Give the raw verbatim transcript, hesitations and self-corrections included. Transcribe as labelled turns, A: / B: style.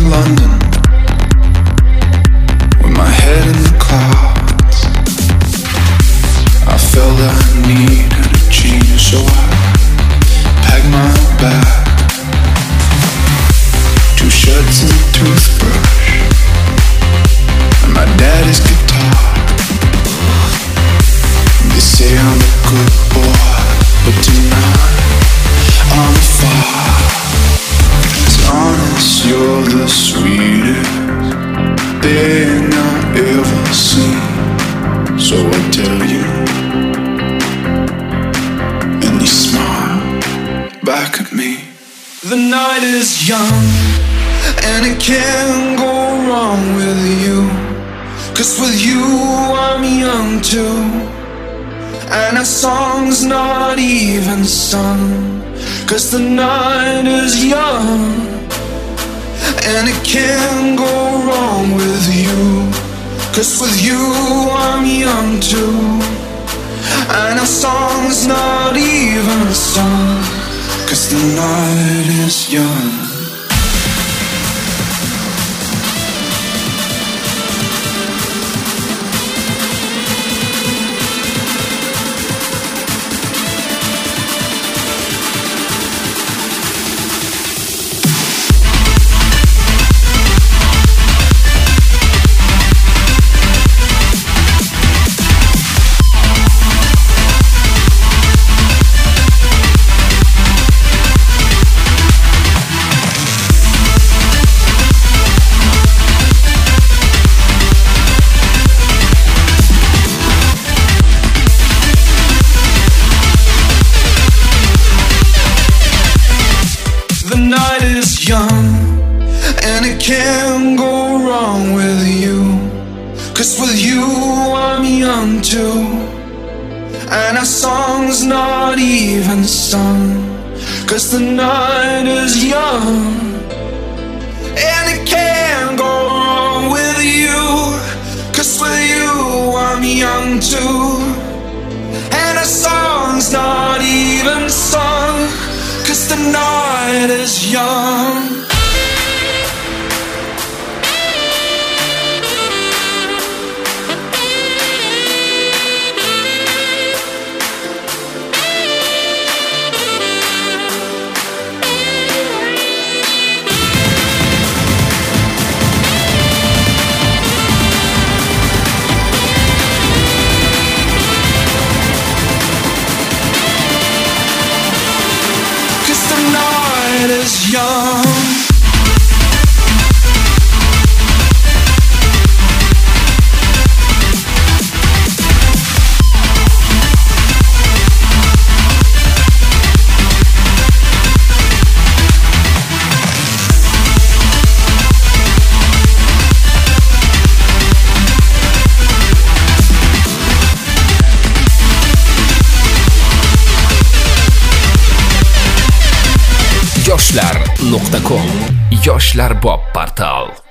A: London with my head in the clouds. I felt I needed a change, so I packed my bag, two shirts and a toothbrush, and my daddy's guitar. They say I'm a good boy, but tonight I'm far. It's honest, you're the sweetest thing I've ever seen, so I tell you, and you smile back at me. The night is young, and it can't go wrong with you, 'cause with you I'm young too, and our song's not even sung, 'cause the night is young. And it can't go wrong with you, 'cause with you I'm young too, and our song's not even sung, 'cause the night is young. Young, and it can't go wrong with you, 'cause with you I'm young too, and our song's not even sung, 'cause the night is young. And it can't go wrong with you, 'cause with you I'm young too, and our song's not even sung, 'cause the night is young. Is young.
B: yoshlar nuqta com yoshlar bob portal.